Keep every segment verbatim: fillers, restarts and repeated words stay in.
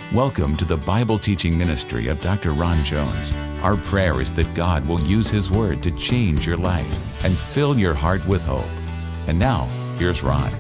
Welcome to the Bible teaching ministry of Doctor Ron Jones. Our prayer is that God will use His Word to change your life and fill your heart with hope. And now, here's Ron.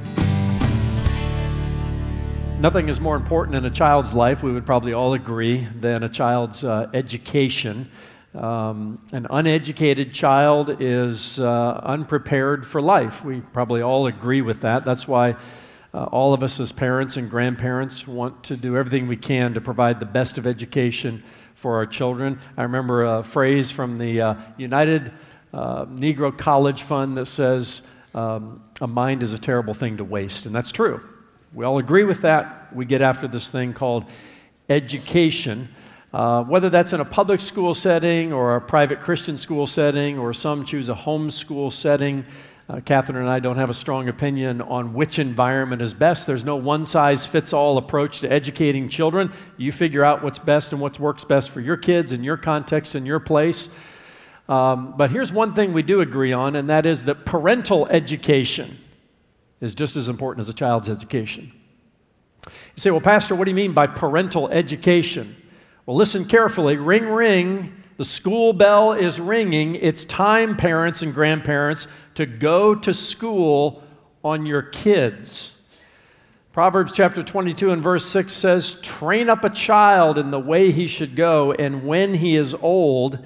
Nothing is more important in a child's life, we would probably all agree, than a child's uh, education. Um, an uneducated child is uh, unprepared for life. We probably all agree with that. That's why uh, all of us as parents and grandparents want to do everything we can to provide the best of education for our children. I remember a phrase from the uh, United uh, Negro College Fund that says, um, a mind is a terrible thing to waste, and that's true. We all agree with that. We get after this thing called education. Uh, whether that's in a public school setting or a private Christian school setting, or some choose a homeschool setting, uh, Catherine and I don't have a strong opinion on which environment is best. There's no one-size-fits-all approach to educating children. You figure out what's best and what works best for your kids in your context and your place. Um, but here's one thing we do agree on, and that is that parental education is just as important as a child's education. You say, well, Pastor, what do you mean by parental education? Well, listen carefully. Ring, ring. The school bell is ringing. It's time, parents and grandparents, to go to school on your kids. Proverbs chapter twenty-two and verse six says, train up a child in the way he should go, and when he is old,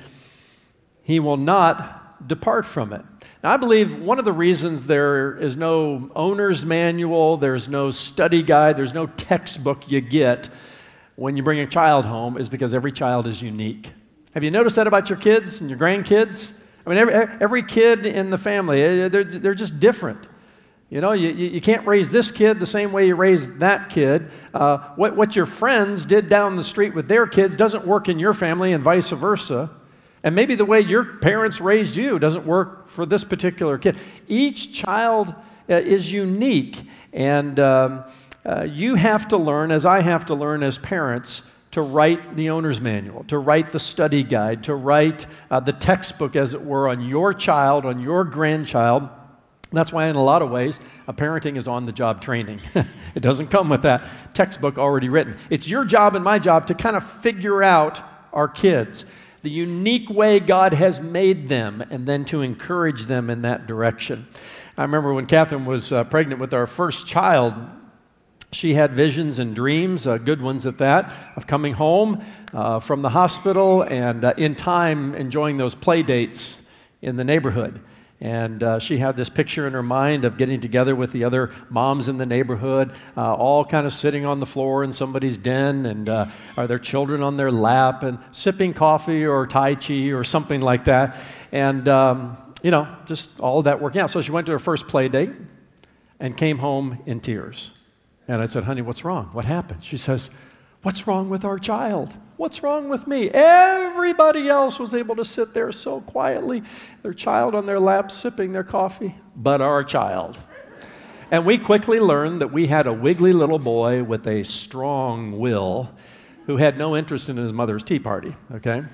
he will not depart from it. Now, I believe one of the reasons there is no owner's manual, there's no study guide, there's no textbook you get when you bring a child home is because every child is unique. Have you noticed that about your kids and your grandkids? I mean, every, every kid in the family, they're, they're just different. You know, you, you can't raise this kid the same way you raised that kid. Uh, what, what your friends did down the street with their kids doesn't work in your family and vice versa. And maybe the way your parents raised you doesn't work for this particular kid. Each child uh, is unique, and um, uh, you have to learn, as I have to learn as parents, to write the owner's manual, to write the study guide, to write uh, the textbook, as it were, on your child, on your grandchild. That's why, in a lot of ways, a parenting is on-the-job training. It doesn't come with that textbook already written. It's your job and my job to kind of figure out our kids, the unique way God has made them, and then to encourage them in that direction. I remember when Catherine was uh, pregnant with our first child, she had visions and dreams, uh, good ones at that, of coming home uh, from the hospital and uh, in time enjoying those play dates in the neighborhood. And uh, she had this picture in her mind of getting together with the other moms in the neighborhood, uh, all kind of sitting on the floor in somebody's den, and uh, are their children on their lap and sipping coffee or Tai Chi or something like that. And, um, you know, just all of that working out. So she went to her first play date and came home in tears. And I said, honey, what's wrong? What happened? She says, what's wrong with our child? What's wrong with me? Everybody else was able to sit there so quietly, their child on their lap, sipping their coffee, but our child. And we quickly learned that we had a wiggly little boy with a strong will who had no interest in his mother's tea party, okay?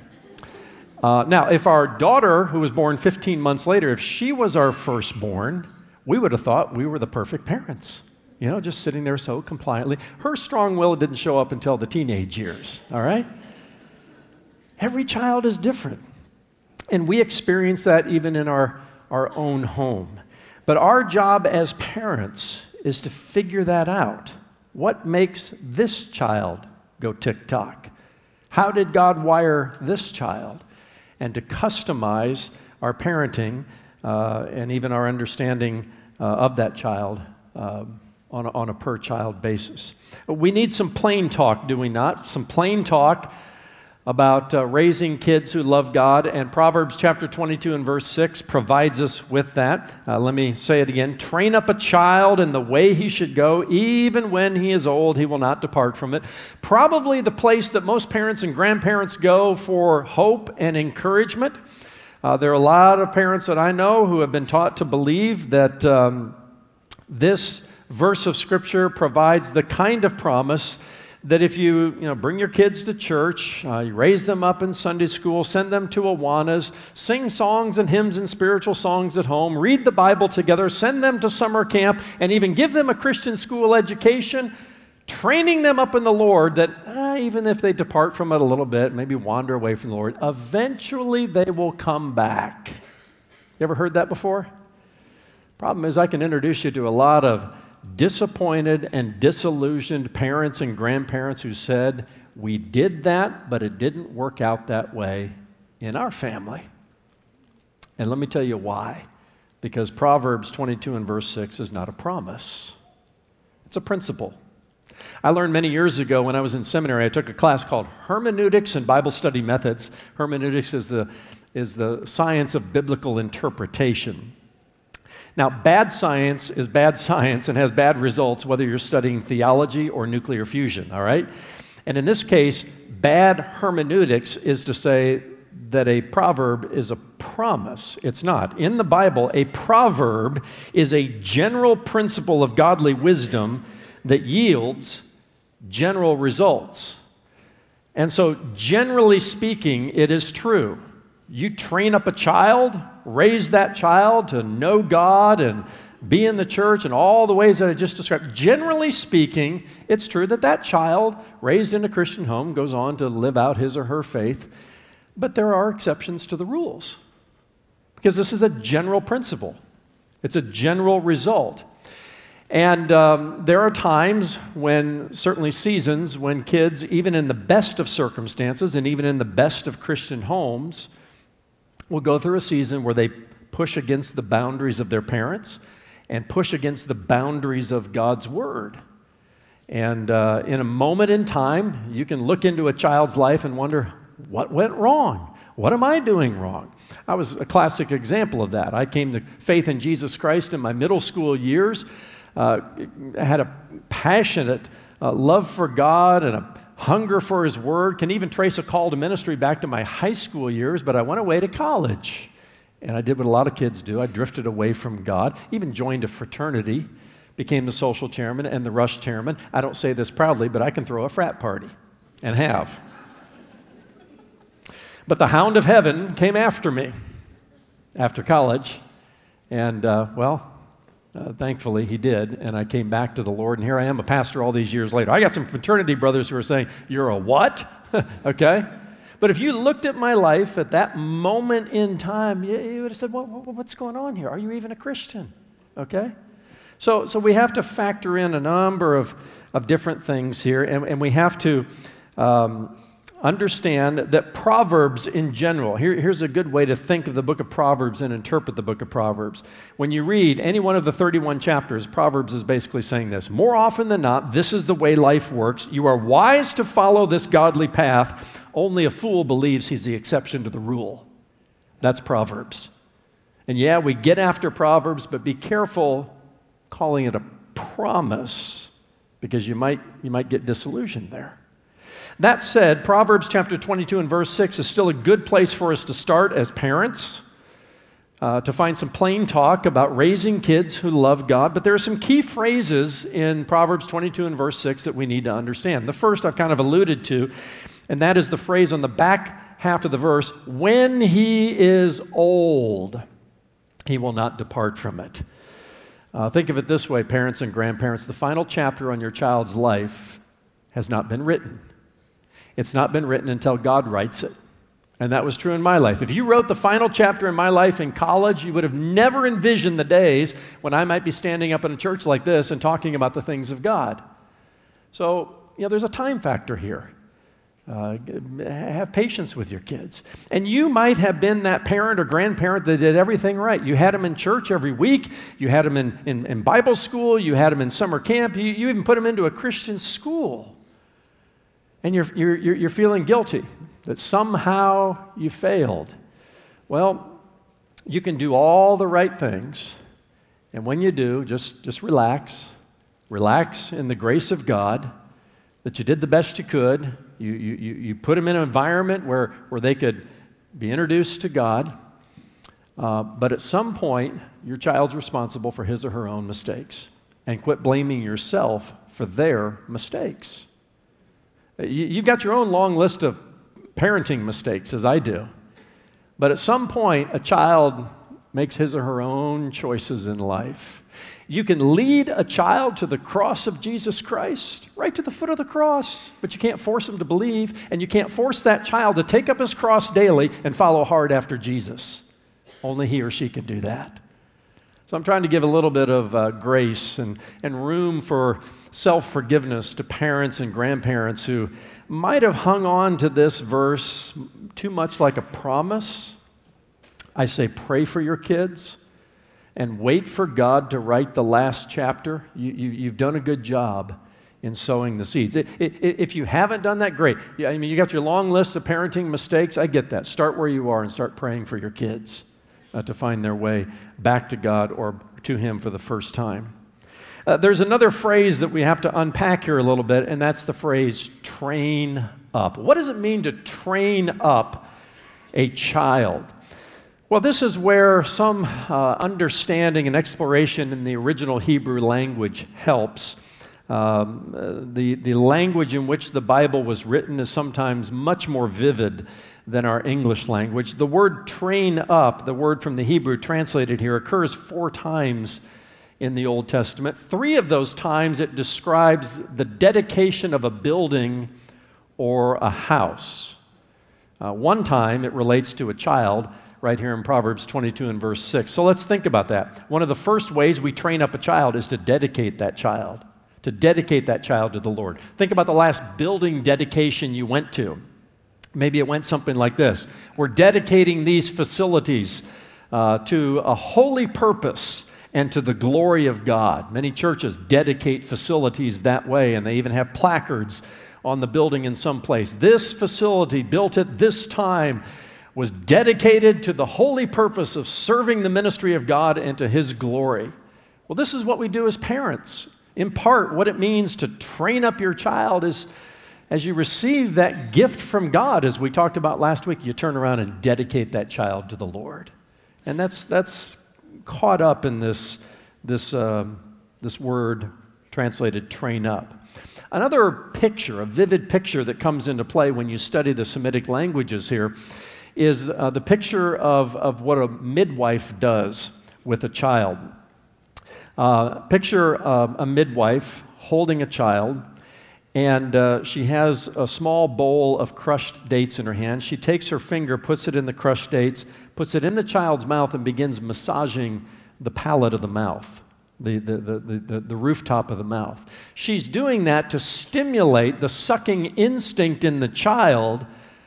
Uh, now, if our daughter, who was born fifteen months later, if she was our firstborn, we would have thought we were the perfect parents. You know, just sitting there so compliantly. Her strong will didn't show up until the teenage years, all right? Every child is different. And we experience that even in our, our own home. But our job as parents is to figure that out. What makes this child go tick-tock? How did God wire this child? And to customize our parenting uh, and even our understanding uh, of that child uh, On a, on a per-child basis. We need some plain talk, do we not? Some plain talk about uh, raising kids who love God, and Proverbs chapter twenty-two and verse six provides us with that. Uh, let me say it again. Train up a child in the way he should go, even when he is old, he will not depart from it. Probably the place that most parents and grandparents go for hope and encouragement. Uh, there are a lot of parents that I know who have been taught to believe that um, this verse of Scripture provides the kind of promise that if you, you know, bring your kids to church, uh, you raise them up in Sunday school, send them to Awanas, sing songs and hymns and spiritual songs at home, read the Bible together, send them to summer camp, and even give them a Christian school education, training them up in the Lord that uh, even if they depart from it a little bit, maybe wander away from the Lord, eventually they will come back. You ever heard that before? Problem is, I can introduce you to a lot of disappointed and disillusioned parents and grandparents who said, we did that, but it didn't work out that way in our family. And let me tell you why. Because Proverbs twenty-two and verse six is not a promise. It's a principle. I learned many years ago when I was in seminary, I took a class called Hermeneutics and Bible Study Methods. Hermeneutics is the, is the science of biblical interpretation. Now, bad science is bad science and has bad results whether you're studying theology or nuclear fusion, all right? And in this case, bad hermeneutics is to say that a proverb is a promise. It's not. In the Bible, a proverb is a general principle of godly wisdom that yields general results. And so, generally speaking, it is true. You train up a child, raise that child to know God and be in the church and all the ways that I just described. Generally speaking, it's true that that child raised in a Christian home goes on to live out his or her faith. But there are exceptions to the rules because this is a general principle. It's a general result. And um, there are times when, certainly seasons, when kids, even in the best of circumstances and even in the best of Christian homes, will go through a season where they push against the boundaries of their parents and push against the boundaries of God's Word. And uh, in a moment in time, you can look into a child's life and wonder, what went wrong? What am I doing wrong? I was a classic example of that. I came to faith in Jesus Christ in my middle school years. Uh, I had a passionate uh, love for God and a hunger for His Word. Can even trace a call to ministry back to my high school years, but I went away to college. And I did what a lot of kids do. I drifted away from God, even joined a fraternity, became the social chairman and the rush chairman. I don't say this proudly, but I can throw a frat party and have. But the hound of heaven came after me after college, and uh, well, uh, thankfully he did, and I came back to the Lord, and here I am, a pastor all these years later. I got some fraternity brothers who are saying, you're a what? Okay? But if you looked at my life at that moment in time, you, you would have said, well, what's going on here? Are you even a Christian? Okay? So, so we have to factor in a number of, of different things here, and, and we have to um, understand that Proverbs in general, here, here's a good way to think of the book of Proverbs and interpret the book of Proverbs. When you read any one of the thirty-one chapters, Proverbs is basically saying this: more often than not, this is the way life works. You are wise to follow this godly path. Only a fool believes he's the exception to the rule. That's Proverbs. And yeah, we get after Proverbs, but be careful calling it a promise, because you might, you might get disillusioned there. That said, Proverbs chapter twenty-two and verse six is still a good place for us to start as parents, uh, to find some plain talk about raising kids who love God. But there are some key phrases in Proverbs twenty-two and verse six that we need to understand. The first I've kind of alluded to, and that is the phrase on the back half of the verse, when he is old, he will not depart from it. Uh, think of it this way, parents and grandparents. The final chapter on your child's life has not been written. It's not been written until God writes it. And that was true in my life. If you wrote the final chapter in my life in college, you would have never envisioned the days when I might be standing up in a church like this and talking about the things of God. So, you know, there's a time factor here. Uh, have patience with your kids. And you might have been that parent or grandparent that did everything right. You had them in church every week. You had them in, in, in Bible school. You had them in summer camp. You, you even put them into a Christian school. And you're, you're, you're feeling guilty that somehow you failed. Well, you can do all the right things. And when you do, just, just relax. Relax in the grace of God that you did the best you could. You, you, you put them in an environment where, where they could be introduced to God. Uh, but at some point, your child's responsible for his or her own mistakes. And quit blaming yourself for their mistakes. You've got your own long list of parenting mistakes, as I do. But at some point, a child makes his or her own choices in life. You can lead a child to the cross of Jesus Christ, right to the foot of the cross, but you can't force him to believe, and you can't force that child to take up his cross daily and follow hard after Jesus. Only he or she can do that. So I'm trying to give a little bit of uh, grace and, and room for self-forgiveness to parents and grandparents who might have hung on to this verse too much like a promise. I say pray for your kids and wait for God to write the last chapter. You, you, you've done a good job in sowing the seeds. It, it, if you haven't done that, great. I mean, you got your long list of parenting mistakes. I get that. Start where you are and start praying for your kids uh, to find their way back to God or to Him for the first time. Uh, there's another phrase that we have to unpack here a little bit, and that's the phrase train up. What does it mean to train up a child? Well, this is where some uh, understanding and exploration in the original Hebrew language helps. Um, uh, the, the language in which the Bible was written is sometimes much more vivid than our English language. The word train up, the word from the Hebrew translated here, occurs four times in the Old Testament. Three of those times it describes the dedication of a building or a house. Uh, one time it relates to a child, right here in Proverbs twenty-two and verse six. So let's think about that. One of the first ways we train up a child is to dedicate that child, to dedicate that child to the Lord. Think about the last building dedication you went to. Maybe it went something like this. We're dedicating these facilities uh, to a holy purpose and to the glory of God. Many churches dedicate facilities that way, and they even have placards on the building in some place. This facility, built at this time, was dedicated to the holy purpose of serving the ministry of God and to His glory. Well, this is what we do as parents. In part, what it means to train up your child is as you receive that gift from God, as we talked about last week, you turn around and dedicate that child to the Lord. And that's that's caught up in this, this, uh, this word translated train up. Another picture, a vivid picture that comes into play when you study the Semitic languages here is uh, the picture of, of what a midwife does with a child. Uh, picture uh, a midwife holding a child, and uh, she has a small bowl of crushed dates in her hand. She takes her finger, puts it in the crushed dates, puts it in the child's mouth, and begins massaging the palate of the mouth, the, the, the, the, the rooftop of the mouth. She's doing that to stimulate the sucking instinct in the child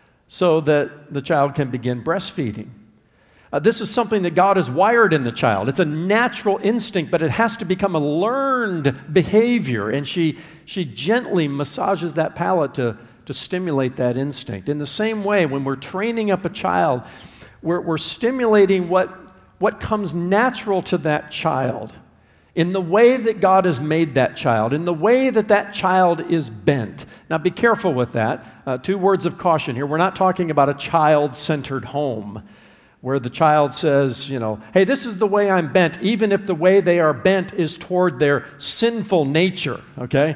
so that the child can begin breastfeeding. Uh, this is something that God has wired in the child. It's a natural instinct, but it has to become a learned behavior. And she, she gently massages that palate to, to stimulate that instinct. In the same way, when we're training up a child, we're, we're stimulating what, what comes natural to that child in the way that God has made that child, in the way that that child is bent. Now, be careful with that. Uh, two words of caution here. We're not talking about a child-centered home, where the child says, you know, hey, this is the way I'm bent, even if the way they are bent is toward their sinful nature, okay?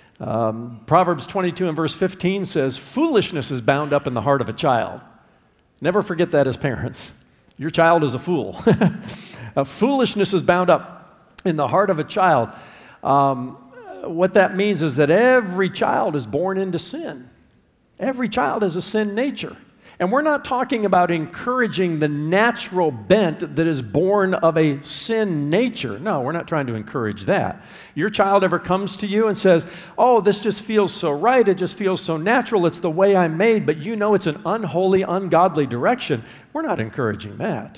Um, Proverbs twenty-two and verse fifteen says, foolishness is bound up in the heart of a child. Never forget that as parents. Your child is a fool. uh, foolishness is bound up in the heart of a child. Um, what that means is that every child is born into sin. Every child has a sin nature. And we're not talking about encouraging the natural bent that is born of a sin nature. No, we're not trying to encourage that. Your child ever comes to you and says, oh, this just feels so right, it just feels so natural, it's the way I'm made, but you know it's an unholy, ungodly direction. We're not encouraging that.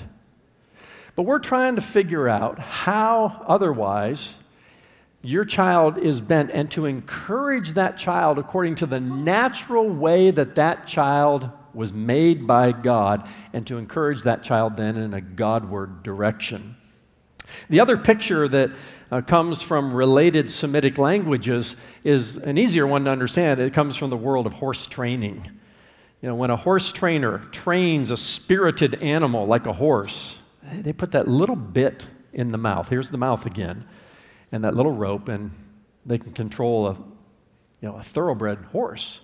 But we're trying to figure out how otherwise your child is bent and to encourage that child according to the natural way that that child was made by God, and to encourage that child then in a Godward direction. The other picture that uh, comes from related Semitic languages is an easier one to understand. It comes from the world of horse training. You know, when a horse trainer trains a spirited animal like a horse, they put that little bit in the mouth. Here's the mouth again, and that little rope, and they can control a, you know, a thoroughbred horse.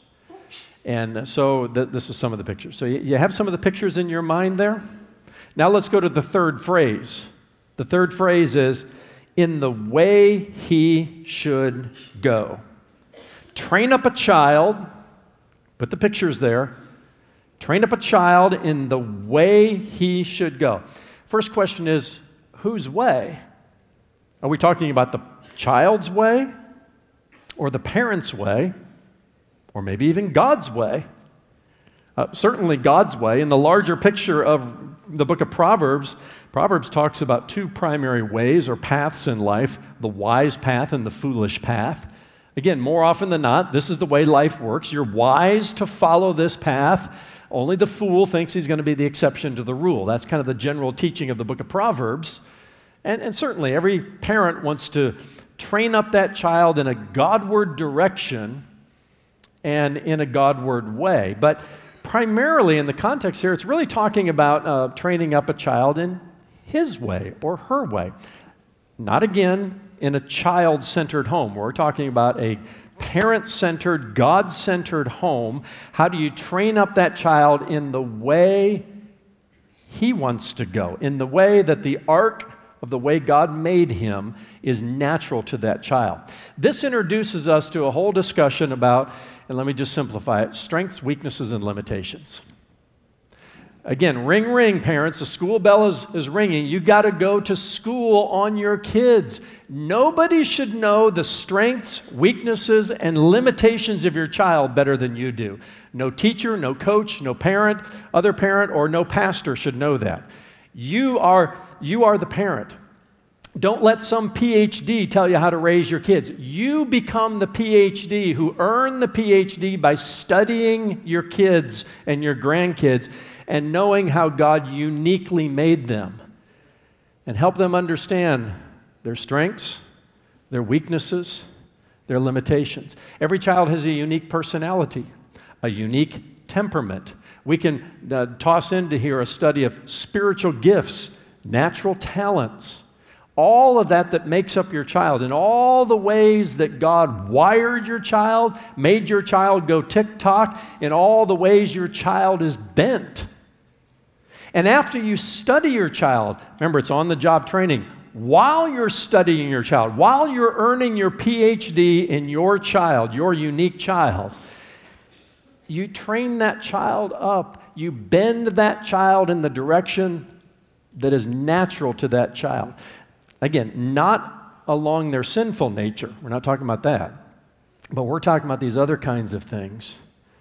And so th- this is some of the pictures. So you, you have some of the pictures in your mind there? Now let's go to the third phrase. The third phrase is, in the way he should go. Train up a child, put the pictures there, train up a child in the way he should go. First question is, whose way? Are we talking about the child's way, or the parent's way, or maybe even God's way? Uh, certainly God's way. In the larger picture of the book of Proverbs, Proverbs talks about two primary ways or paths in life, the wise path and the foolish path. Again, more often than not, this is the way life works. You're wise to follow this path. Only the fool thinks he's going to be the exception to the rule. That's kind of the general teaching of the book of Proverbs. And, and certainly every parent wants to train up that child in a Godward direction and in a Godward way. But primarily in the context here, it's really talking about uh, training up a child in his way or her way. Not again in a child-centered home. We're talking about a parent-centered, God-centered home. How do you train up that child in the way he wants to go, in the way that the arc of the way God made him is natural to that child? This introduces us to a whole discussion about, and let me just simplify it, strengths, weaknesses, and limitations. Again, ring, ring, parents. The school bell is, is ringing. You got to go to school on your kids. Nobody should know the strengths, weaknesses, and limitations of your child better than you do. No teacher, no coach, no parent, other parent, or no pastor should know that. You are, you are the parent. Don't let some P H D tell you how to raise your kids. You become the P H D who earn the P H D by studying your kids and your grandkids and knowing how God uniquely made them, and help them understand their strengths, their weaknesses, their limitations. Every child has a unique personality, a unique temperament. We can uh, toss into here a study of spiritual gifts, natural talents, all of that that makes up your child, and all the ways that God wired your child, made your child go tick-tock, in all the ways your child is bent. And after you study your child, remember it's on-the-job training, while you're studying your child, while you're earning your P H D in your child, your unique child, you train that child up. You bend that child in the direction that is natural to that child. Again, not along their sinful nature. We're not talking about that. But we're talking about these other kinds of things.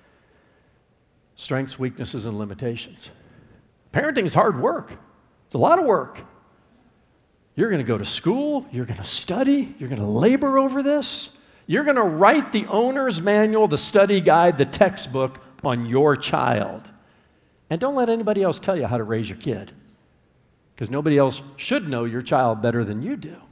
Strengths, weaknesses, and limitations. Parenting is hard work. It's a lot of work. You're going to go to school. You're going to study. You're going to labor over this. You're going to write the owner's manual, the study guide, the textbook on your child. And don't let anybody else tell you how to raise your kid, because nobody else should know your child better than you do.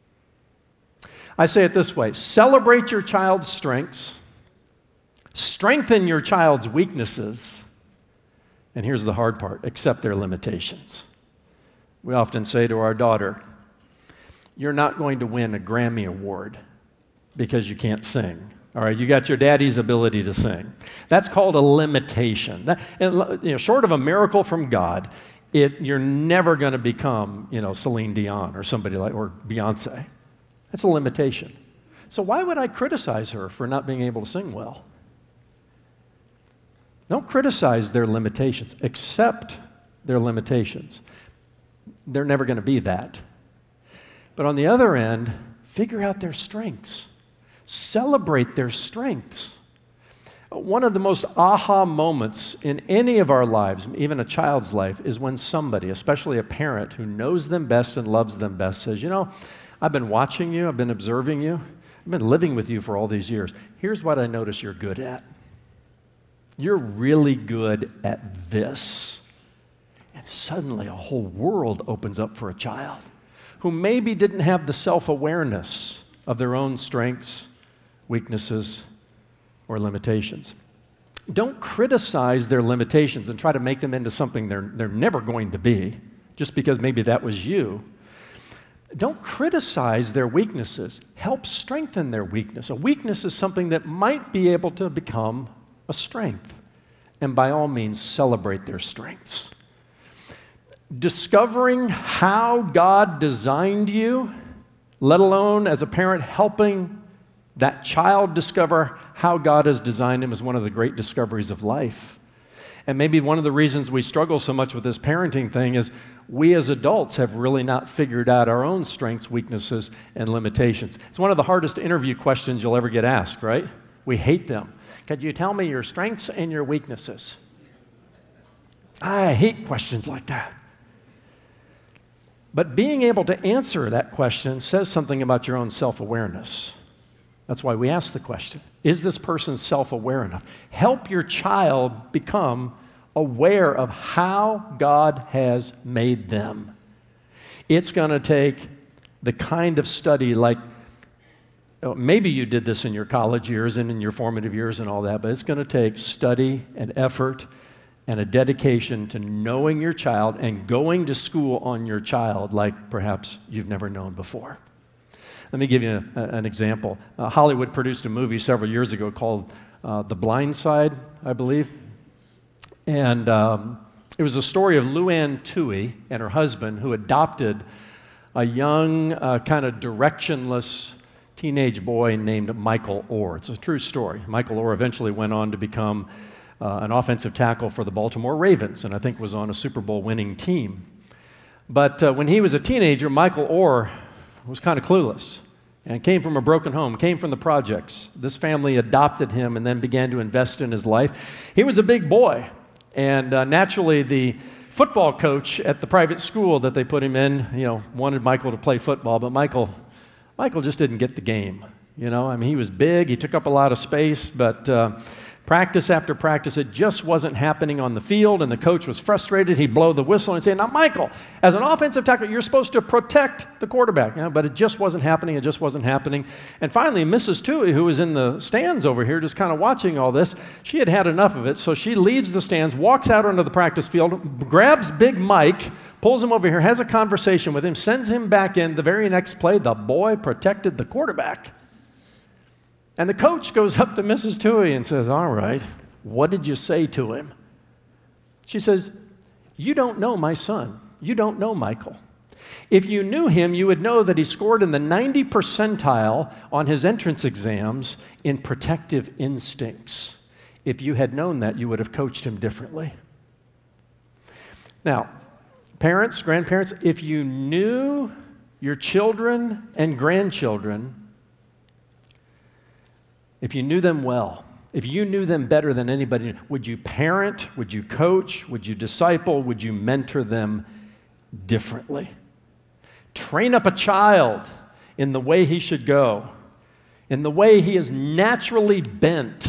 I say it this way: celebrate your child's strengths, strengthen your child's weaknesses, and here's the hard part: accept their limitations. We often say to our daughter, you're not going to win a Grammy Award because you can't sing. All right, you got your daddy's ability to sing. That's called a limitation. That, and, you know, short of a miracle from God, it, you're never going to become, you know, Celine Dion or somebody like, or Beyonce. That's a limitation. So why would I criticize her for not being able to sing well? Don't criticize their limitations. Accept their limitations. They're never going to be that. But on the other end, figure out their strengths. Celebrate their strengths. One of the most aha moments in any of our lives, even a child's life, is when somebody, especially a parent who knows them best and loves them best, says, you know, I've been watching you, I've been observing you, I've been living with you for all these years. Here's what I notice you're good at. You're really good at this. And suddenly a whole world opens up for a child who maybe didn't have the self-awareness of their own strengths, weaknesses, or limitations. Don't criticize their limitations and try to make them into something they're, they're never going to be, just because maybe that was you. Don't criticize their weaknesses. Help strengthen their weakness. A weakness is something that might be able to become a strength. And by all means, celebrate their strengths. Discovering how God designed you, let alone as a parent helping that child discover how God has designed him, is one of the great discoveries of life. And maybe one of the reasons we struggle so much with this parenting thing is we as adults have really not figured out our own strengths, weaknesses, and limitations. It's one of the hardest interview questions you'll ever get asked, right? We hate them. Could you tell me your strengths and your weaknesses? I hate questions like that. But being able to answer that question says something about your own self-awareness. That's why we ask the question, is this person self-aware enough? Help your child become aware of how God has made them. It's going to take the kind of study like, oh, maybe you did this in your college years and in your formative years and all that, but it's going to take study and effort and a dedication to knowing your child and going to school on your child like perhaps you've never known before. Let me give you a, a, an example. Uh, Hollywood produced a movie several years ago called uh, The Blind Side, I believe. And um, it was a story of Luann Toohey and her husband who adopted a young, uh, kind of directionless teenage boy named Michael Orr. It's a true story. Michael Orr eventually went on to become uh, an offensive tackle for the Baltimore Ravens, and I think was on a Super Bowl winning team. But uh, when he was a teenager, Michael Orr was kind of clueless and came from a broken home, came from the projects. This family adopted him and then began to invest in his life. He was a big boy, and uh, naturally the football coach at the private school that they put him in, you know, wanted Michael to play football, but Michael, Michael just didn't get the game. You know, I mean, he was big, he took up a lot of space, but uh, practice after practice, it just wasn't happening on the field, and the coach was frustrated. He'd blow the whistle and say, now, Michael, as an offensive tackle, you're supposed to protect the quarterback. You know, but it just wasn't happening. It just wasn't happening. And finally, Missus Toohey, who was in the stands over here just kind of watching all this, she had had enough of it, so she leaves the stands, walks out onto the practice field, grabs Big Mike, pulls him over here, has a conversation with him, sends him back in. The very next play, the boy protected the quarterback. And the coach goes up to Missus Toohey and says, all right, what did you say to him? She says, you don't know my son. You don't know Michael. If you knew him, you would know that he scored in the ninetieth percentile on his entrance exams in protective instincts. If you had known that, you would have coached him differently. Now, parents, grandparents, if you knew your children and grandchildren, if you knew them well, if you knew them better than anybody, would you parent, would you coach, would you disciple, would you mentor them differently? Train up a child in the way he should go, in the way he is naturally bent.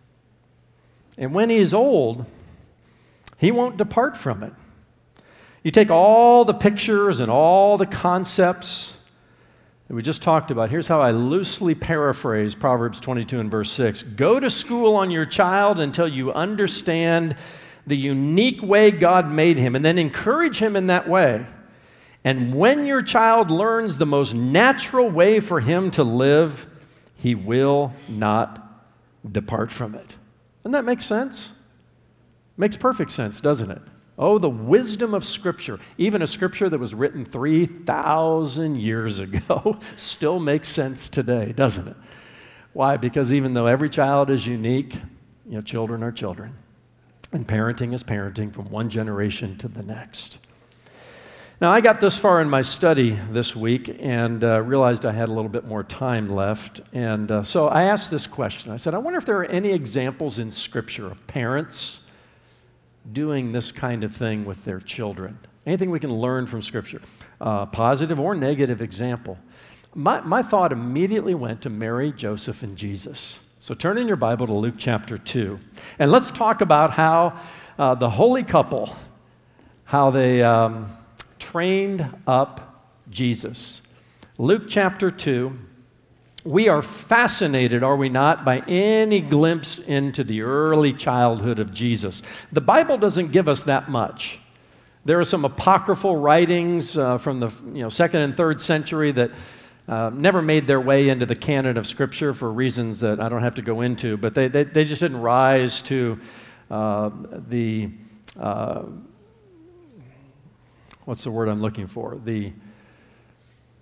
And when he's old, he won't depart from it. You take all the pictures and all the concepts that we just talked about. Here's how I loosely paraphrase Proverbs twenty-two and verse six. Go to school on your child until you understand the unique way God made him, and then encourage him in that way. And when your child learns the most natural way for him to live, he will not depart from it. Doesn't that make sense? Makes perfect sense, doesn't it? Oh, the wisdom of Scripture. Even a Scripture that was written three thousand years ago still makes sense today, doesn't it? Why? Because even though every child is unique, you know, children are children. And parenting is parenting from one generation to the next. Now, I got this far in my study this week and uh, realized I had a little bit more time left. And uh, so I asked this question. I said, I wonder if there are any examples in Scripture of parents doing this kind of thing with their children. Anything we can learn from Scripture, uh, positive or negative example. My, my thought immediately went to Mary, Joseph, and Jesus. So turn in your Bible to Luke chapter two. And let's talk about how uh, the holy couple, how they um, trained up Jesus. Luke chapter two. We are fascinated, are we not, by any glimpse into the early childhood of Jesus. The Bible doesn't give us that much. There are some apocryphal writings uh, from the you know, second and third century that uh, never made their way into the canon of Scripture for reasons that I don't have to go into, but they, they, they just didn't rise to uh, the, uh, what's the word I'm looking for? The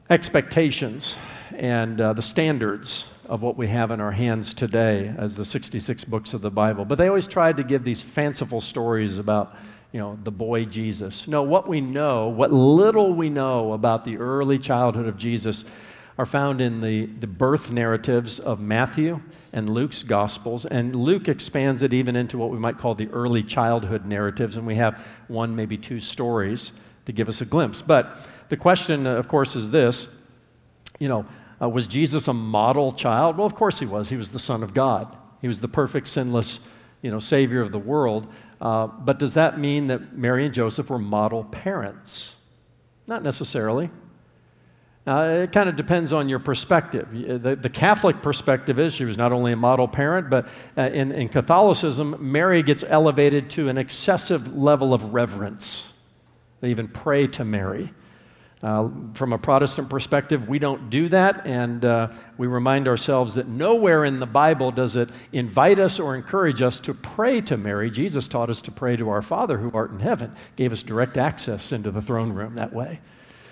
expectations and uh, the standards of what we have in our hands today as the sixty-six books of the Bible. But they always tried to give these fanciful stories about, you know, the boy Jesus. No, what we know, what little we know about the early childhood of Jesus are found in the, the birth narratives of Matthew and Luke's Gospels. And Luke expands it even into what we might call the early childhood narratives. And we have one, maybe two stories to give us a glimpse. But the question, of course, is this, you know, uh, was Jesus a model child? Well, of course he was. He was the Son of God. He was the perfect, sinless, you know, Savior of the world. Uh, but does that mean that Mary and Joseph were model parents? Not necessarily. Uh, it kind of depends on your perspective. The, the Catholic perspective is she was not only a model parent, but uh, in, in Catholicism, Mary gets elevated to an excessive level of reverence. They even pray to Mary. Uh, from a Protestant perspective, we don't do that, and uh, we remind ourselves that nowhere in the Bible does it invite us or encourage us to pray to Mary. Jesus taught us to pray to our Father who art in heaven, gave us direct access into the throne room that way.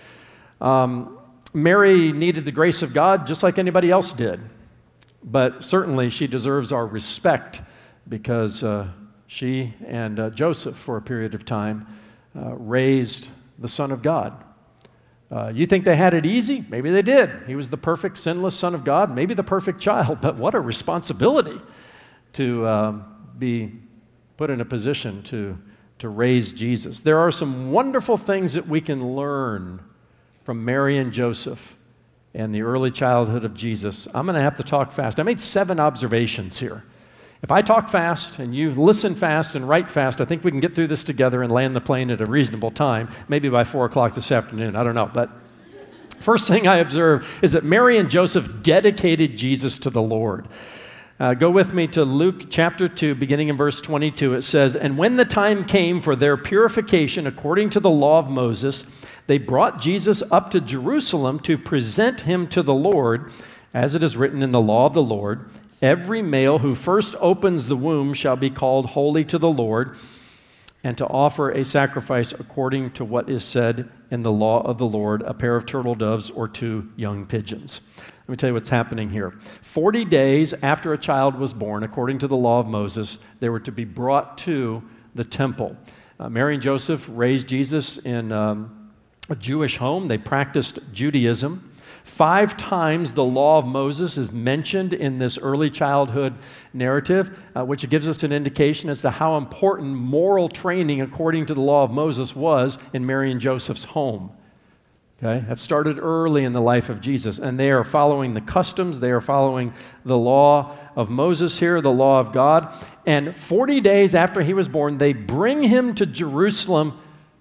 Um, Mary needed the grace of God just like anybody else did, but certainly she deserves our respect because uh, she and uh, Joseph, for a period of time, uh, raised the Son of God. Uh, you think they had it easy? Maybe they did. He was the perfect, sinless Son of God, maybe the perfect child, but what a responsibility to um, be put in a position to, to raise Jesus. There are some wonderful things that we can learn from Mary and Joseph and the early childhood of Jesus. I'm going to have to talk fast. I made seven observations here. If I talk fast and you listen fast and write fast, I think we can get through this together and land the plane at a reasonable time, maybe by four o'clock this afternoon. I don't know. But first thing I observe is that Mary and Joseph dedicated Jesus to the Lord. Uh, go with me to Luke chapter two, beginning in verse twenty-two. It says, "And when the time came for their purification according to the law of Moses, they brought Jesus up to Jerusalem to present him to the Lord, as it is written in the law of the Lord. Every male who first opens the womb shall be called holy to the Lord, and to offer a sacrifice according to what is said in the law of the Lord, a pair of turtle doves or two young pigeons." Let me tell you what's happening here. Forty days after a child was born, according to the law of Moses, they were to be brought to the temple. Uh, Mary and Joseph raised Jesus in um, a Jewish home. They practiced Judaism. Five times the law of Moses is mentioned in this early childhood narrative, uh, which gives us an indication as to how important moral training according to the law of Moses was in Mary and Joseph's home. Okay, that started early in the life of Jesus, and they are following the customs, they are following the law of Moses here, the law of God, and forty days after he was born, they bring him to Jerusalem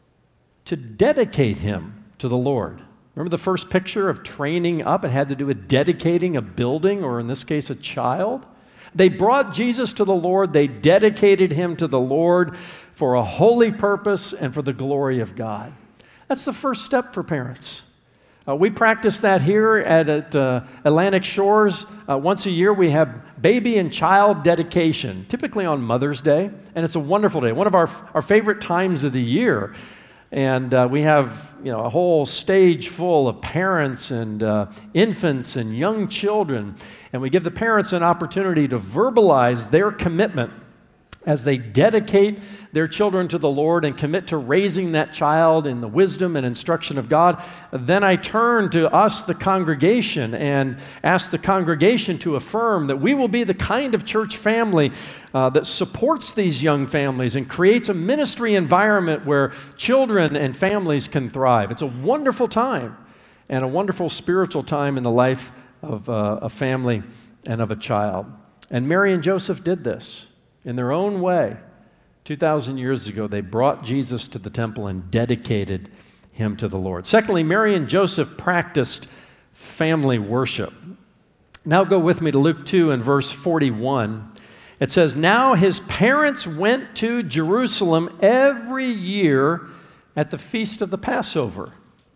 to dedicate him to the Lord. Remember the first picture of training up? It had to do with dedicating a building, or in this case, a child. They brought Jesus to the Lord. They dedicated him to the Lord for a holy purpose and for the glory of God. That's the first step for parents. Uh, we practice that here at, at uh, Atlantic Shores. Uh, once a year, we have baby and child dedication, typically on Mother's Day, and it's a wonderful day, one of our, our favorite times of the year. And uh, we have, you know, a whole stage full of parents and uh, infants and young children. And we give the parents an opportunity to verbalize their commitment as they dedicate their children to the Lord and commit to raising that child in the wisdom and instruction of God. Then I turn to us, the congregation, and ask the congregation to affirm that we will be the kind of church family uh, that supports these young families and creates a ministry environment where children and families can thrive. It's a wonderful time and a wonderful spiritual time in the life of uh, a family and of a child. And Mary and Joseph did this in their own way. two thousand years ago, they brought Jesus to the temple and dedicated him to the Lord. Secondly, Mary and Joseph practiced family worship. Now go with me to Luke two and verse forty-one. It says, "Now his parents went to Jerusalem every year at the feast of the Passover."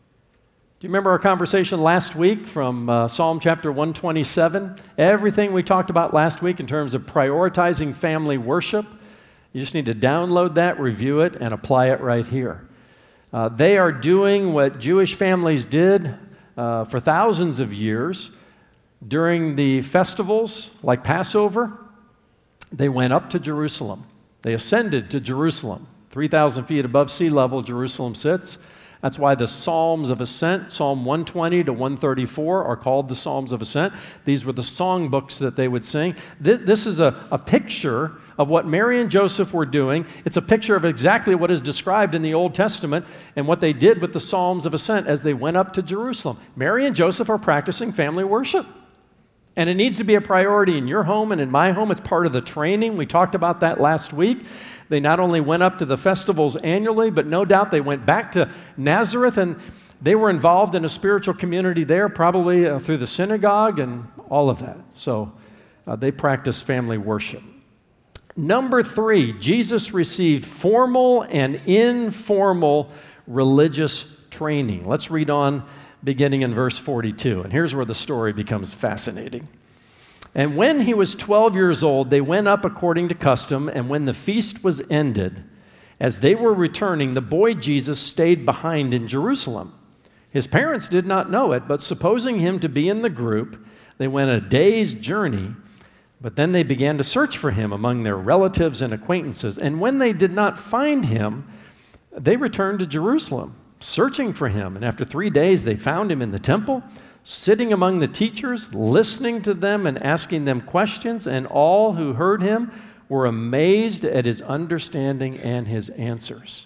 Do you remember our conversation last week from uh, Psalm chapter one twenty-seven? Everything we talked about last week in terms of prioritizing family worship. You just need to download that, review it, and apply it right here. Uh, they are doing what Jewish families did uh, for thousands of years. During the festivals like Passover, they went up to Jerusalem. They ascended to Jerusalem. three thousand feet above sea level, Jerusalem sits. That's why the Psalms of Ascent, Psalm one twenty to one thirty-four, are called the Psalms of Ascent. These were the songbooks that they would sing. This is a, a picture of what Mary and Joseph were doing. It's a picture of exactly what is described in the Old Testament and what they did with the Psalms of Ascent as they went up to Jerusalem. Mary and Joseph are practicing family worship. And it needs to be a priority in your home and in my home. It's part of the training. We talked about that last week. They not only went up to the festivals annually, but no doubt they went back to Nazareth, and they were involved in a spiritual community there, probably uh, through the synagogue and all of that. So uh, they practiced family worship. Number three, Jesus received formal and informal religious training. Let's read on beginning in verse forty-two. And here's where the story becomes fascinating. And when he was twelve years old, they went up according to custom, and when the feast was ended, as they were returning, the boy Jesus stayed behind in Jerusalem. His parents did not know it, but supposing him to be in the group, they went a day's journey, but then they began to search for him among their relatives and acquaintances. And when they did not find him, they returned to Jerusalem, searching for him. And after three days, they found him in the temple, sitting among the teachers, listening to them and asking them questions, and all who heard him were amazed at his understanding and his answers.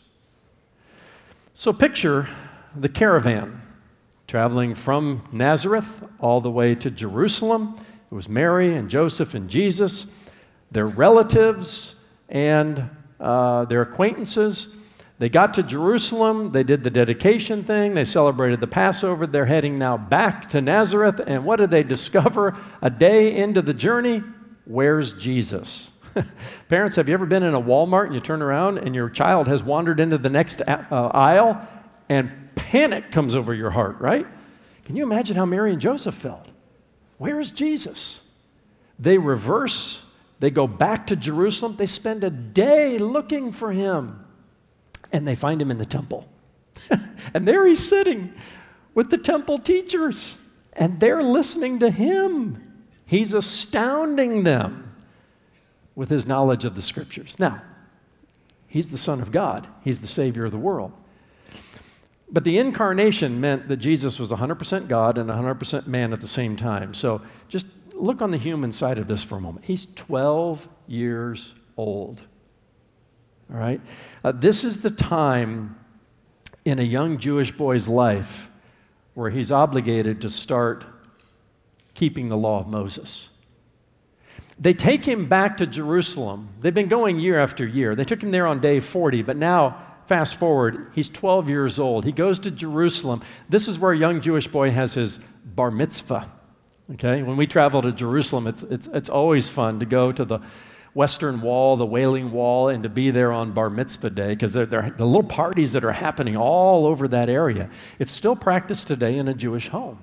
So picture the caravan traveling from Nazareth all the way to Jerusalem. It was Mary and Joseph and Jesus, their relatives and uh, their acquaintances. They got to Jerusalem, they did the dedication thing, they celebrated the Passover, they're heading now back to Nazareth, and what did they discover a day into the journey? Where's Jesus? Parents, have you ever been in a Walmart and you turn around and your child has wandered into the next uh, aisle and panic comes over your heart, right? Can you imagine how Mary and Joseph felt? Where's Jesus? They reverse, they go back to Jerusalem, they spend a day looking for him. And they find him in the temple. And there he's sitting with the temple teachers. And they're listening to him. He's astounding them with his knowledge of the scriptures. Now, he's the Son of God. He's the Savior of the world. But the incarnation meant that Jesus was one hundred percent God and one hundred percent man at the same time. So just look on the human side of this for a moment. He's twelve years old. All right? Uh, this is the time in a young Jewish boy's life where he's obligated to start keeping the law of Moses. They take him back to Jerusalem. They've been going year after year. They took him there on day forty, but now, fast forward, he's twelve years old. He goes to Jerusalem. This is where a young Jewish boy has his bar mitzvah. Okay? When we travel to Jerusalem, it's, it's, it's always fun to go to the Western Wall, the Wailing Wall, and to be there on Bar Mitzvah Day, because they're, they're the little parties that are happening all over that area. It's still practiced today in a Jewish home.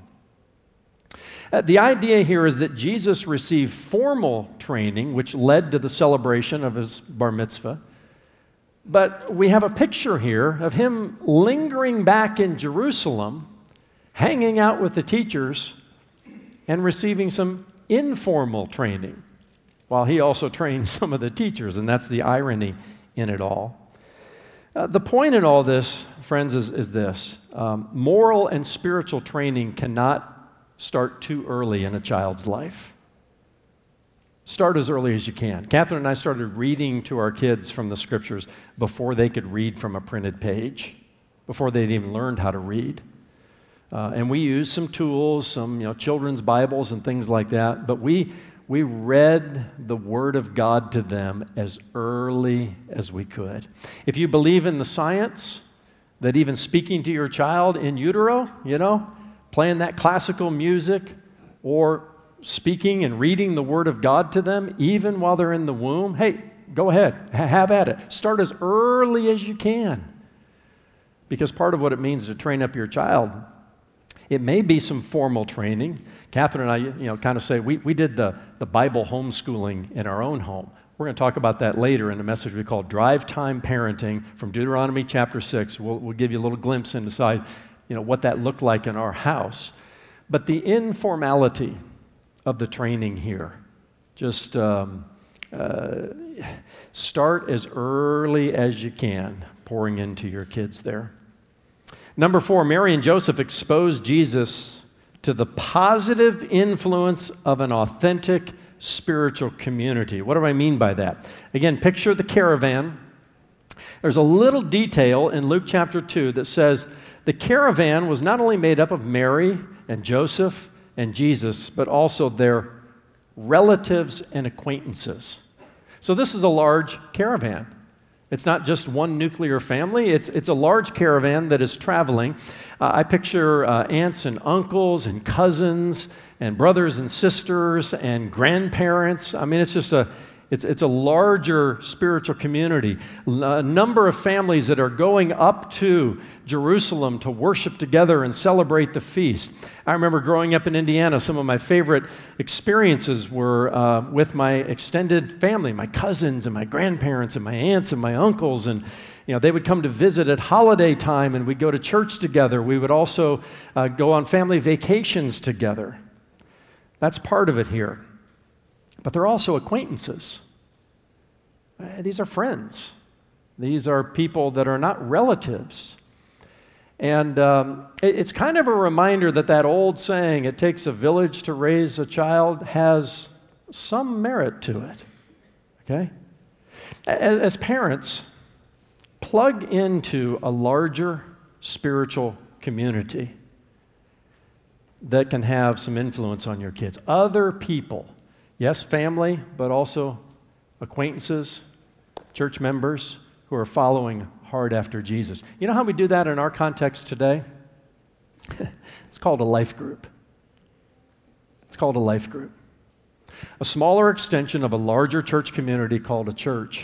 Uh, the idea here is that Jesus received formal training, which led to the celebration of his Bar Mitzvah. But we have a picture here of him lingering back in Jerusalem, hanging out with the teachers, and receiving some informal training, while he also trained some of the teachers, and that's the irony in it all. Uh, the point in all this, friends, is, is this. Um, moral and spiritual training cannot start too early in a child's life. Start as early as you can. Catherine and I started reading to our kids from the scriptures before they could read from a printed page, before they'd even learned how to read. Uh, and we used some tools, some you know, children's Bibles and things like that, but we We read the Word of God to them as early as we could. If you believe in the science that even speaking to your child in utero, you know, playing that classical music or speaking and reading the Word of God to them, even while they're in the womb, hey, go ahead, have at it. Start as early as you can. Because part of what it means to train up your child, it may be some formal training. Catherine and I, you know, kind of say we, we did the, the Bible homeschooling in our own home. We're going to talk about that later in a message we call Drive Time Parenting from Deuteronomy chapter six. We'll, we'll give you a little glimpse inside, you know, what that looked like in our house. But the informality of the training here, just um, uh, start as early as you can pouring into your kids there. Number four, Mary and Joseph exposed Jesus to the positive influence of an authentic spiritual community. What do I mean by that? Again, picture the caravan. There's a little detail in Luke chapter two that says the caravan was not only made up of Mary and Joseph and Jesus, but also their relatives and acquaintances. So this is a large caravan. It's not just one nuclear family. It's, it's a large caravan that is traveling. Uh, I picture uh, aunts and uncles and cousins and brothers and sisters and grandparents. I mean, it's just a, it's, it's a larger spiritual community. A number of families that are going up to Jerusalem to worship together and celebrate the feast. I remember growing up in Indiana, some of my favorite experiences were uh, with my extended family, my cousins and my grandparents and my aunts and my uncles. And you know, they would come to visit at holiday time and we'd go to church together. We would also uh, go on family vacations together. That's part of it here. But they're also acquaintances. These are friends. These are people that are not relatives. And um, it, it's kind of a reminder that that old saying, it takes a village to raise a child, has some merit to it. Okay? As, as parents, plug into a larger spiritual community that can have some influence on your kids. Other people. Yes, family, but also acquaintances, church members who are following hard after Jesus. You know how we do that in our context today? It's called a life group. It's called a life group. A smaller extension of a larger church community called a church.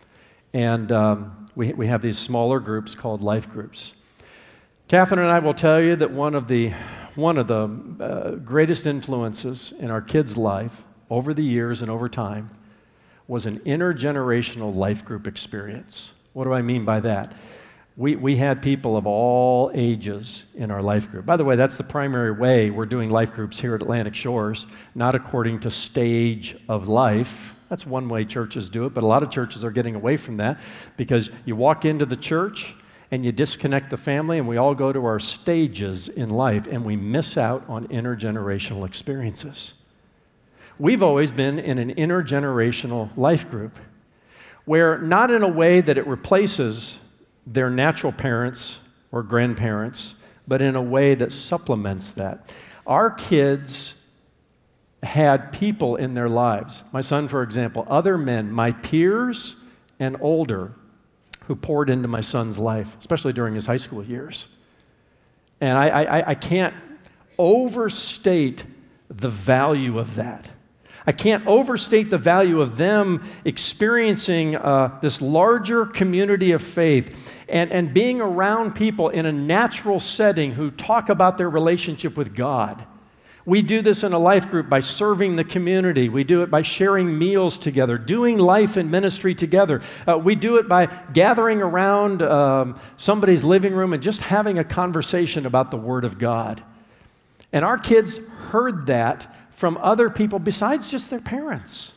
And um, we, we have these smaller groups called life groups. Catherine and I will tell you that one of the, one of the uh, greatest influences in our kids' life over the years and over time was an intergenerational life group experience. What do I mean by that? We, we had people of all ages in our life group. By the way, that's the primary way we're doing life groups here at Atlantic Shores, not according to stage of life. That's one way churches do it, but a lot of churches are getting away from that because you walk into the church and you disconnect the family and we all go to our stages in life and we miss out on intergenerational experiences. We've always been in an intergenerational life group where not in a way that it replaces their natural parents or grandparents, but in a way that supplements that. Our kids had people in their lives. My son, for example, other men, my peers and older, who poured into my son's life, especially during his high school years. And I, I, I can't overstate the value of that. I can't overstate the value of them experiencing uh, this larger community of faith and, and being around people in a natural setting who talk about their relationship with God. We do this in a life group by serving the community. We do it by sharing meals together, doing life and ministry together. Uh, we do it by gathering around um, somebody's living room and just having a conversation about the Word of God. And our kids heard that from other people besides just their parents.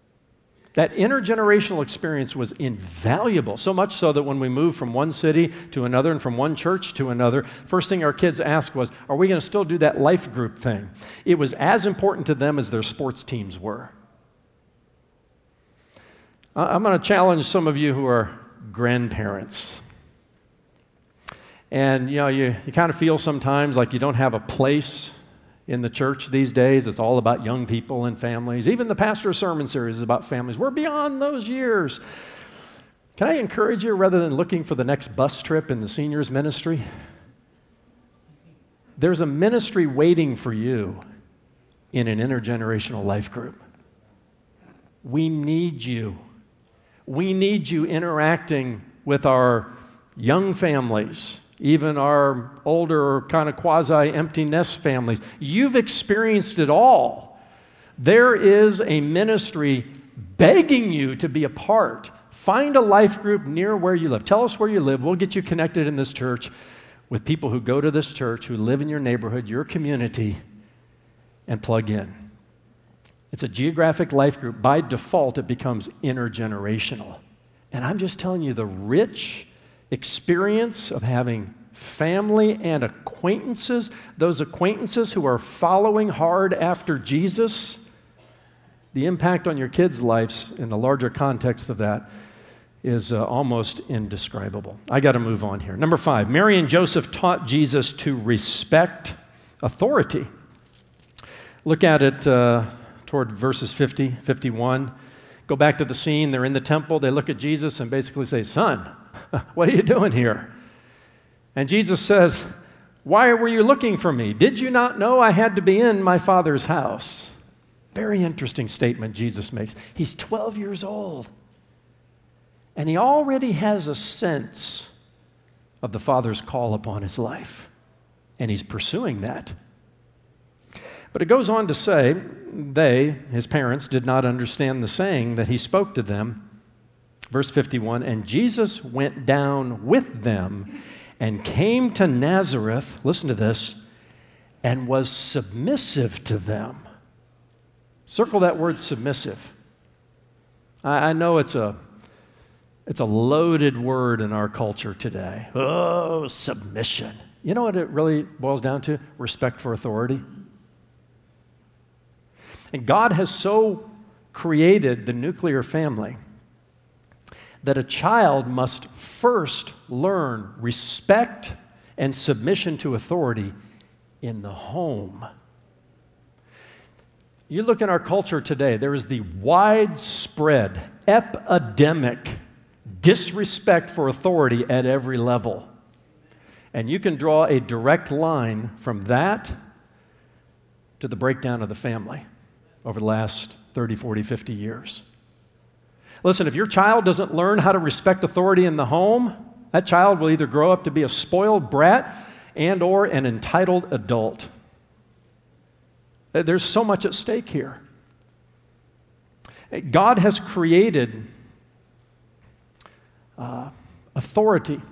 That intergenerational experience was invaluable, so much so that when we moved from one city to another and from one church to another, first thing our kids asked was, are we going to still do that life group thing? It was as important to them as their sports teams were. I'm going to challenge some of you who are grandparents. And you know, you, you kind of feel sometimes like you don't have a place in the church these days. It's all about young people and families. Even the pastor's sermon series is about families. We're beyond those years. Can I encourage you, rather than looking for the next bus trip in the seniors ministry, there's a ministry waiting for you in an intergenerational life group. We need you. We need you interacting with our young families, even our older kind of quasi-empty nest families. You've experienced it all. There is a ministry begging you to be a part. Find a life group near where you live. Tell us where you live. We'll get you connected in this church. with people who go to this church, who live in your neighborhood, your community, and plug in. It's a geographic life group. By default, it becomes intergenerational. And I'm just telling you, the rich experience of having family and acquaintances, those acquaintances who are following hard after Jesus, the impact on your kids' lives in the larger context of that is uh, almost indescribable. I got to move on here. Number five, Mary and Joseph taught Jesus to respect authority. Look at it uh, toward verses fifty, fifty-one. Go back to the scene. They're in the temple. They look at Jesus and basically say, "Son, what are you doing here?" And Jesus says, "Why were you looking for me? Did you not know I had to be in my Father's house?" Very interesting statement Jesus makes. He's twelve years old, and he already has a sense of the Father's call upon his life, and he's pursuing that. But it goes on to say, they, his parents, did not understand the saying that he spoke to them. Verse fifty-one, and Jesus went down with them and came to Nazareth, listen to this, and was submissive to them. Circle that word submissive. I, I know it's a, it's a loaded word in our culture today. Oh, submission. You know what it really boils down to? Respect for authority. And God has so created the nuclear family that a child must first learn respect and submission to authority in the home. You look in our culture today, there is the widespread, epidemic disrespect for authority at every level. And you can draw a direct line from that to the breakdown of the family over the last thirty, forty, fifty years. Listen, if your child doesn't learn how to respect authority in the home, that child will either grow up to be a spoiled brat and or an entitled adult. There's so much at stake here. God has created uh, authority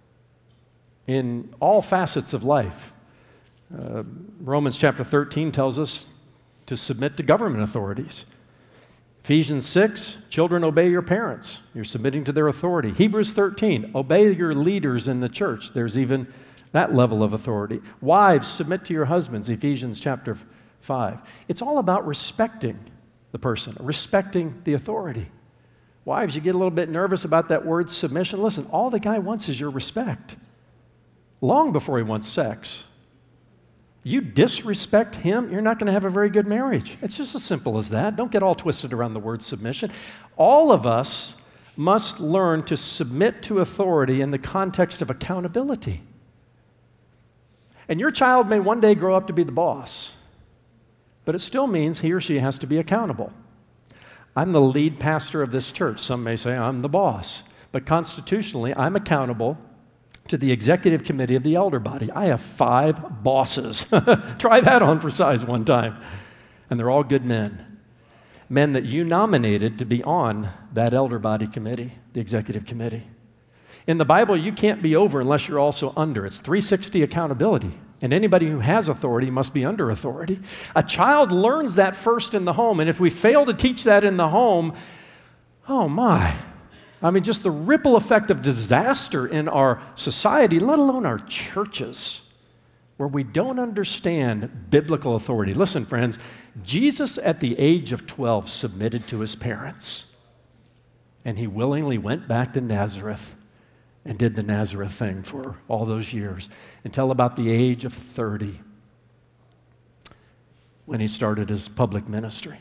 in all facets of life. Uh, Romans chapter thirteen tells us to submit to government authorities. Ephesians six, children, obey your parents. You're submitting to their authority. Hebrews thirteen, obey your leaders in the church. There's even that level of authority. Wives, submit to your husbands. Ephesians chapter five. It's all about respecting the person, respecting the authority. Wives, you get a little bit nervous about that word submission. Listen, all the guy wants is your respect. Long before he wants sex. You disrespect him, you're not going to have a very good marriage. It's just as simple as that. Don't get all twisted around the word submission. All of us must learn to submit to authority in the context of accountability. And your child may one day grow up to be the boss, but it still means he or she has to be accountable. I'm the lead pastor of this church. Some may say I'm the boss, but constitutionally, I'm accountable to the executive committee of the elder body. I have five bosses. Try that on for size one time. And they're all good men. Men that you nominated to be on that elder body committee, the executive committee. In the Bible, you can't be over unless you're also under. It's three sixty accountability. And anybody who has authority must be under authority. A child learns that first in the home. And if we fail to teach that in the home, oh my. I mean, just the ripple effect of disaster in our society, let alone our churches, where we don't understand biblical authority. Listen, friends, Jesus at the age of twelve submitted to his parents, and he willingly went back to Nazareth and did the Nazareth thing for all those years until about the age of thirty, when he started his public ministry.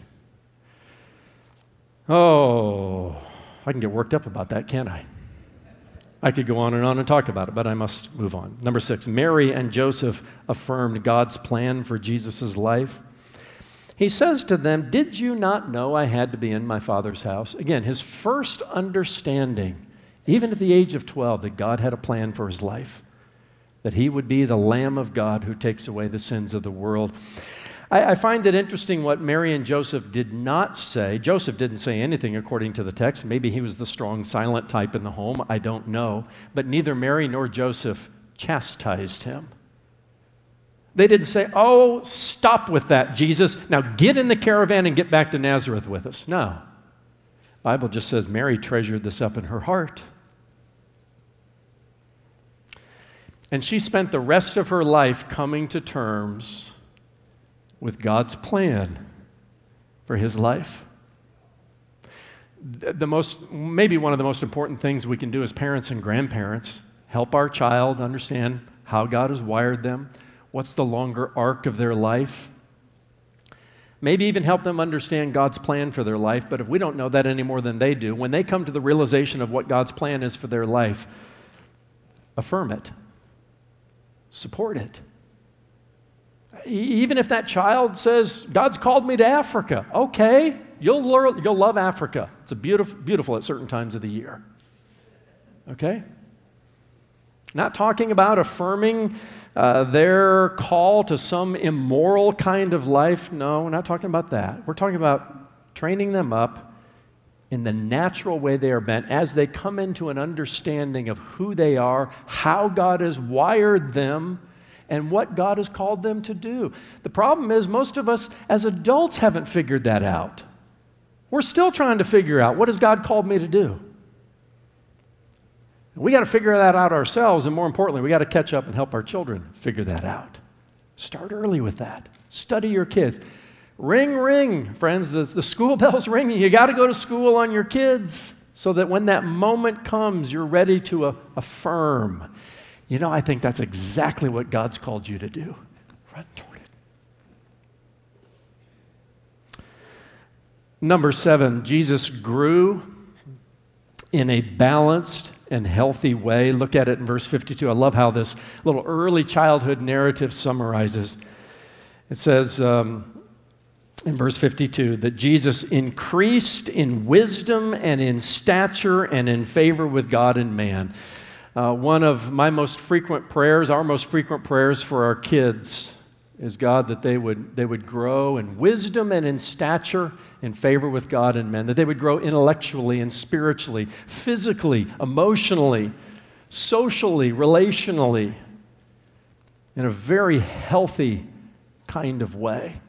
Oh, I can get worked up about that, can't I? I could go on and on and talk about it, but I must move on. Number six, Mary and Joseph affirmed God's plan for Jesus' life. He says to them, did you not know I had to be in my Father's house? Again, his first understanding, even at the age of twelve, that God had a plan for his life, that he would be the Lamb of God who takes away the sins of the world. I, I find it interesting what Mary and Joseph did not say. Joseph didn't say anything according to the text. Maybe he was the strong, silent type in the home. I don't know. But neither Mary nor Joseph chastised him. They didn't say, oh, stop with that, Jesus. Now get in the caravan and get back to Nazareth with us. No. The Bible just says Mary treasured this up in her heart. And she spent the rest of her life coming to terms with God's plan for his life. The most, maybe one of the most important things we can do as parents and grandparents, help our child understand how God has wired them, what's the longer arc of their life. Maybe even help them understand God's plan for their life, but if we don't know that any more than they do, when they come to the realization of what God's plan is for their life, affirm it. Support it. Even if that child says, God's called me to Africa, okay, you'll learn, you'll love Africa. It's a beautiful, beautiful at certain times of the year. Okay? Not talking about affirming uh, their call to some immoral kind of life. No, we're not talking about that. We're talking about training them up in the natural way they are bent as they come into an understanding of who they are, how God has wired them, and what God has called them to do. The problem is most of us as adults haven't figured that out. We're still trying to figure out, what has God called me to do? We got to figure that out ourselves, and more importantly, we got to catch up and help our children figure that out. Start early with that. Study your kids. Ring, ring, friends, the, the school bell's ringing. You got to go to school on your kids so that when that moment comes, you're ready to uh, affirm. You know, I think that's exactly what God's called you to do. Run toward it. Number seven, Jesus grew in a balanced and healthy way. Look at it in verse fifty-two. I love how this little early childhood narrative summarizes. It says um, in verse fifty-two that Jesus increased in wisdom and in stature and in favor with God and man. Uh, one of my most frequent prayers, our most frequent prayers for our kids is, God, that they would, they would grow in wisdom and in stature, in favor with God and men, that they would grow intellectually and spiritually, physically, emotionally, socially, relationally, in a very healthy kind of way.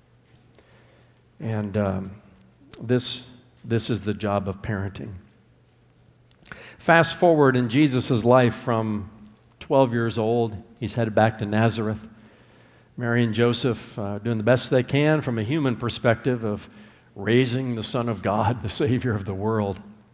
And um, this, this is the job of parenting. Fast forward in Jesus' life from twelve years old, he's headed back to Nazareth. Mary and Joseph uh, doing the best they can from a human perspective of raising the Son of God, the Savior of the world.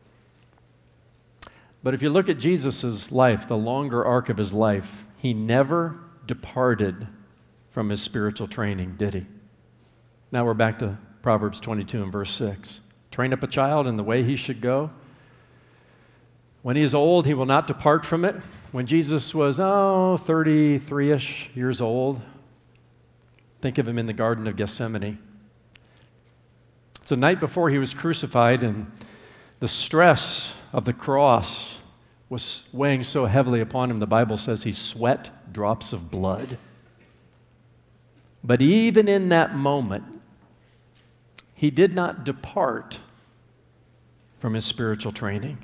But if you look at Jesus' life, the longer arc of his life, he never departed from his spiritual training, did he? Now we're back to Proverbs twenty-two and verse six. Train up a child in the way he should go. When he is old, he will not depart from it. When Jesus was, oh, thirty-three-ish years old, think of him in the Garden of Gethsemane. It's the night before he was crucified, and the stress of the cross was weighing so heavily upon him, the Bible says he sweat drops of blood. But even in that moment, he did not depart from his spiritual training.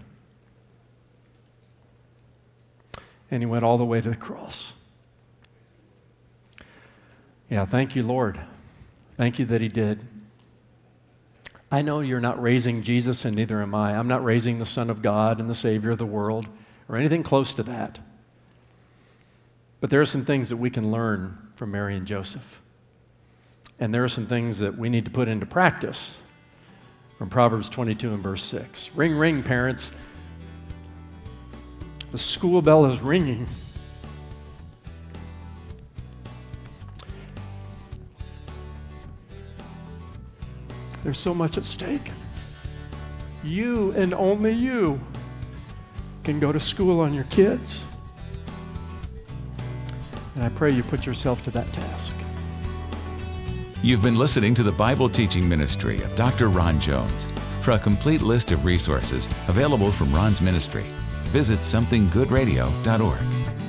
And he went all the way to the cross. Yeah, thank you, Lord. Thank you that he did. I know you're not raising Jesus, and neither am I. I'm not raising the Son of God and the Savior of the world or anything close to that. But there are some things that we can learn from Mary and Joseph. And there are some things that we need to put into practice from Proverbs twenty-two and verse six. Ring, ring, parents. The school bell is ringing. There's so much at stake. You and only you can go to school on your kids. And I pray you put yourself to that task. You've been listening to the Bible teaching ministry of Doctor Ron Jones. For a complete list of resources available from Ron's ministry, visit something good radio dot org.